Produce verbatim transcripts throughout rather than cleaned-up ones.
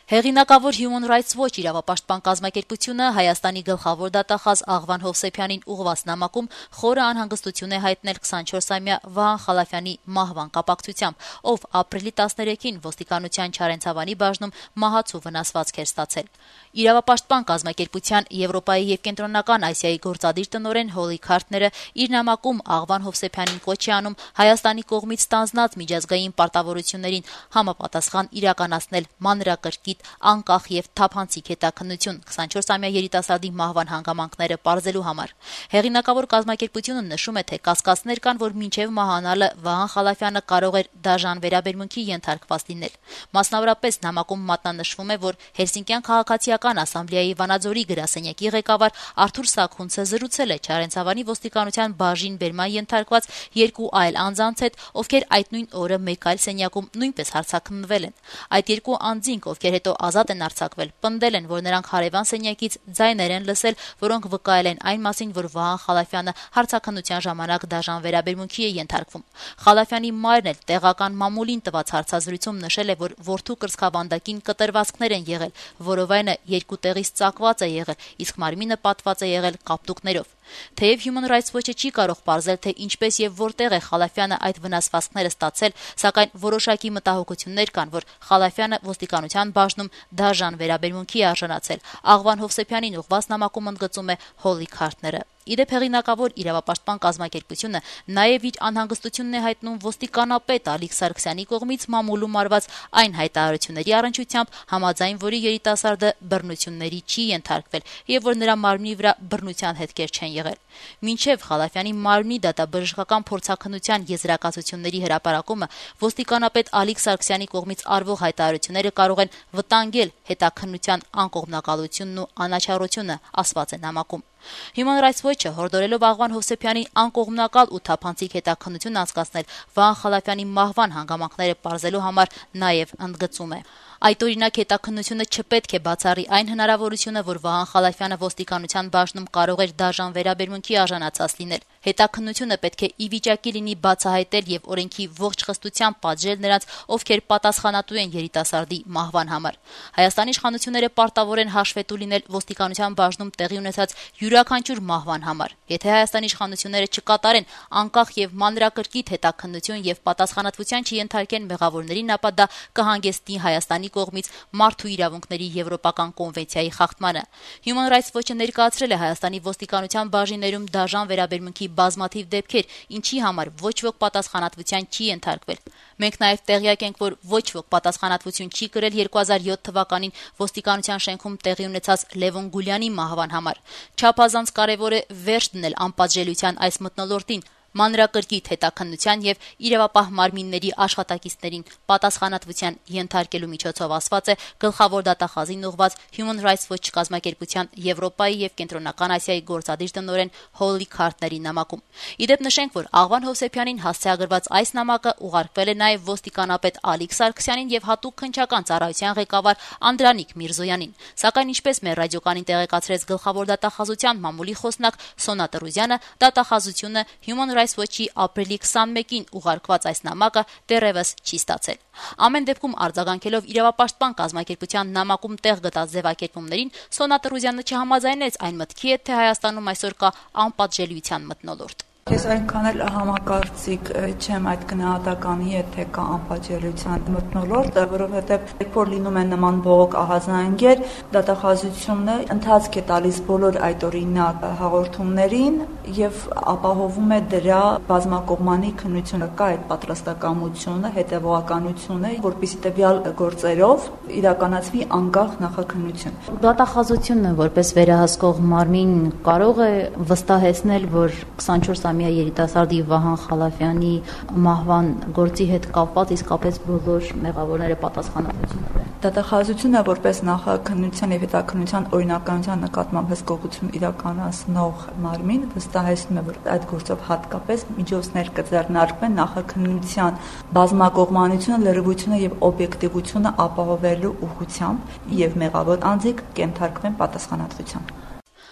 Հեղինակավոր Human Rights Watch իրավապաշտպան կազմակերպությունը Հայաստանի գլխավոր դատախազ Աղվան Հովսեփյանին ուղղված նամակում խորը անհանգստություն է հայտնել քսանչորսամյա Վահան Խալաֆյանի մահվան կապակցությամբ, ով ապրիլի տասներեքին ոստիկանության Չարենցավանի բաժնում մահացու վնասվածք էր ստացել։ Իրավապաշտպան կազմակերպության Եվրոպայի եւ Կենտրոնական Ասիայի գործադիր տնօրեն Հոլի Քարթները իր նամակում Աղվան Հովսեփյանին կոչ է անում Հայաստանի կողմից ստանձնած միջազգային պարտավորություններին համապատասխան իրականացնել մանրակրկիտ, անկախ եւ թափանցիկ հետաքննություն քսանչորսամյա երիտասարդի մահվան հանգամանքները պարզելու համար։ Հեղինակավոր կազմակերպությունը նշում է, թե կասկածներ կան, որ մինչեւ մահանալը Վահան Խալաֆյանը կարող էր դաժան վերաբերմունքի ենթարկված լինել։ Մասնավորապես նամակում մատնանշվում է, որ Հելսինկյան քաղաքացիական ասամբլեայի Վանաձորի գրասենյակի ղեկավար Արթուր Սաքունցը զրուցել է Չարենցավանի ոստիկանության բաժին բերման ենթարկված երկու այլ անձանց հետ, ովքեր այդ նույն օրը մեկ այլ սենյակում նույնպես հարցաքննվել են։ Այդ երկու անձինք, ովքեր հետո ազատ են արձակվել, պնդել են, որ նրանք հարևան սենյակից ձայներ են լսել, որոնք վկայել են այն մասին, որ Վահան Խալաֆյանը հարցաքննության ժամանակ դաժան վերաբերմունքի է ենթարկվում։ Խալաֆյանի մայրն էլ տեղական մամուլին տված հարցազրույցում նշել է, որ որդու կրծքավանդակին կտրվածքներ են եղել, որովայնը երկու տեղից ծակված է եղել, իսկ մարմինը պատված է եղել կապտուկներով։ Թեև Human Rights Watch-ը չի կարող պարզել, թե ինչպես եւ որտեղ է Խալաֆյանը այդ վնասվածքները ստացել, սակայն որոշակի մտահոգություններ կան, որ Խալաֆյանը ոստիկանության բաժնում դաժան վերաբերմունքի է արժանացել։ Աղվան Հովսեփյանին ուղղված նամակում ընդգծում է Հոլի Քարթները։ Իդեպ հեղինակավոր իրավապաշտպան կազմակերպությունը նաև իր անհանգստությունն է հայտնում ոստիկանապետ Ալիկ Սարգսյանի կողմից մամուլում արված այն հայտարարությունների առնչությամբ, համաձայն որի երիտասարդը բռնությունների չի ենթարկվել եւ որ նրա մարմնի վրա բռնության հետքեր չեն եղել։ Մինչեւ Խալաֆյանի մարմնի դատաբժշկական փորձաքննության եզրակացությունների հրապարակումը ոստիկանապետ Ալիկ Սարգսյանի կողմից արվող հայտարարությունները կարող են վտանգել հետաքննության անկողմնակալությունն ու անաչառությունը, ասված է նամակում։ Human Rights Watch-ը հորդորելով Աղվան Հովսեփյանի անկողմնակալ ու թափանցիկ հետաքննություն անցկացնել Վահան Խալաֆյանի մահվան հանգամանքները պարզելու համար նաև ընդգծում է. Այդ օրինակ հետաքննությունը չպետք է բացառի այն հնարավորությունը, որ Վահան Խալաֆյանը ոստիկանության բաժնում կարող էր դաժան վերաբերմունքի արժանացած լինել։ Հետաքննությունը պետք է ի վիճակի լինի բացահայտել եւ օրենքի ողջ խստությամբ պատժել նրանց, ովքեր պատասխանատու են երիտասարդի մահվան համար։ Հայաստանի իշխանությունները պարտավոր են հաշվետու լինել ոստիկանության բաժնում տեղի ունեցած յուրաքանչյուր մահվան համար։ Եթե Հայաստանի իշխանությունները չկատարեն անկախ եւ մանրակրկիտ հետաքննություն եւ պատասխանատվության չենթարկեն մեղավորներին, ապա դա կհանգեցնի Հայաստանի կողմից մարդու իրավունքների եվրոպական կոնվենցիայի խախտմանը։ Human Rights Watch-ը ներկայացրել է Հայաստանի ոստիկանության բաժիններում դաժան վերաբերմունքի բազմաթիվ դեպքեր, ինչի համար ոչ ոք պատասխանատվության չի ենթարկվել։ Մենք նաև տեղյակ ենք, որ ոչ ոք պատասխանատվություն չի կրել երկու հազար յոթ թվականին ոստիկանության շենքում տեղի ունեցած Լևոն Գուլյանի մահվան համար։ Չափազանց կարևոր է վերջ դնել անպատժելիության այս մթնոլորտին, մանրակրկիտ հետաքննության եւ իրավապահ մարմինների աշխատակիցներին պատասխանատվության ենթարկելու միջոցով, ասված է գլխավոր դատախազին ուղղված Human Rights Watch կազմակերպության Եվրոպայի եւ Կենտրոնական Ասիայի գործադիր տնօրեն Հոլի Քարթների նամակում։ Իդեպ նշենք, որ Աղվան Հովսեփյանին հասցեագրված այս նամակը ուղարկվել է նաեւ ոստիկանապետ Ալիկ Սարգսյանին եւ հատուկ քննչական ծառայության ղեկավար Անդրանիկ Միրզոյանին։ Սակայն ինչպես մեր ռադիոկանին տեղեկացրեց գլխավոր դատախազության մամուլի խոսնակ Սոնա Տրուզյանը, դատախազությունը Human Rights Watch-ի ապրիլի քսանմեկին ուղարկված այս նամակը դեռևս չի ստացել։ Ամեն դեպքում արձագանքելով իրավապաշտպան կազմակերպության նամակում տեղ գտած ձևակերպումներին, Սոնա Տրուզյանը չհամաձայնեց այն մտքի հետ, թե Հայաստանում այսօր կա անպատժելիության մթնոլորտ։ Ես այնքան էլ համակարծիք չեմ այդ գնահատականի հետ, թե կա անպատժելիության մթնոլորտ, որովհետև երբ որ լինում է նման բողոք ահազանգեր, դատախազությունը ընթացք է տալիս բոլոր այդ օրինակ հաղորդումներին եւ ապահովում է դրա բազմակողմանի քննությունը, կա այդ պատրաստակամությունը, հետեւողականությունը, որպեսզի տվյալ գործերով իրականացվի անկախ նախաքննություն։ Դատախազությունը որպես վերահսկող մարմին կարող է վստահեցնել, որ քսանչորսամյա երիտասարդի Վահան Խալաֆյանի մահվան գործի հետ կապված իսկապես բոլոր մեղավորները պատասխանատվություն ունեն։ Դատախազությունը որպես նախաքննության եւ հետաքննության օրինականության նկատմամբ հսկողություն իրականացնող մարմին վստահեցնում է, որ այդ գործով հատկապես միջոցներ կձեռնարկվեն նախաքննության բազմակողմանությունը, լրիվությունը եւ օբյեկտիվությունը ապահովելու ուղղությամբ եւ մեղավոր անձիկ կենթարկվեն պատասխանատվության։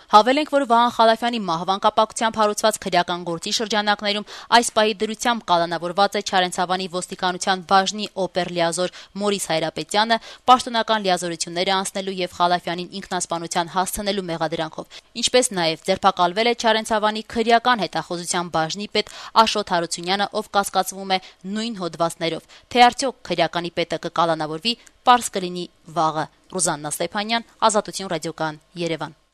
Հավելենք, որ Վահան Խալափյանի մահվան կապակցությամբ հարուցված քրեական գործի շրջանակներում այս պահի դրությամբ կալանավորված է Չարենցավանի ոստիկանության բաժնի օպերլիազոր Մորիս Հայրապետյանը պաշտոնական լիազորությունները անցնելու եւ Խալափյանին ինքնասպանության հասցնելու մեղադրանքով, ինչպես նաեւ ձերբակալվել է Չարենցավանի քրեական հետախուզության բաժնի պետ Աշոտ Հարությունյանը, ով կասկածվում է նույն հոդվածներով, թե արդյոք քրեականի պետը կկալանավորվի, պարզ կլինի վաղը։ Ռուզաննա Ստեփանյան, Ազատություն ռադիոկայան, Երևան։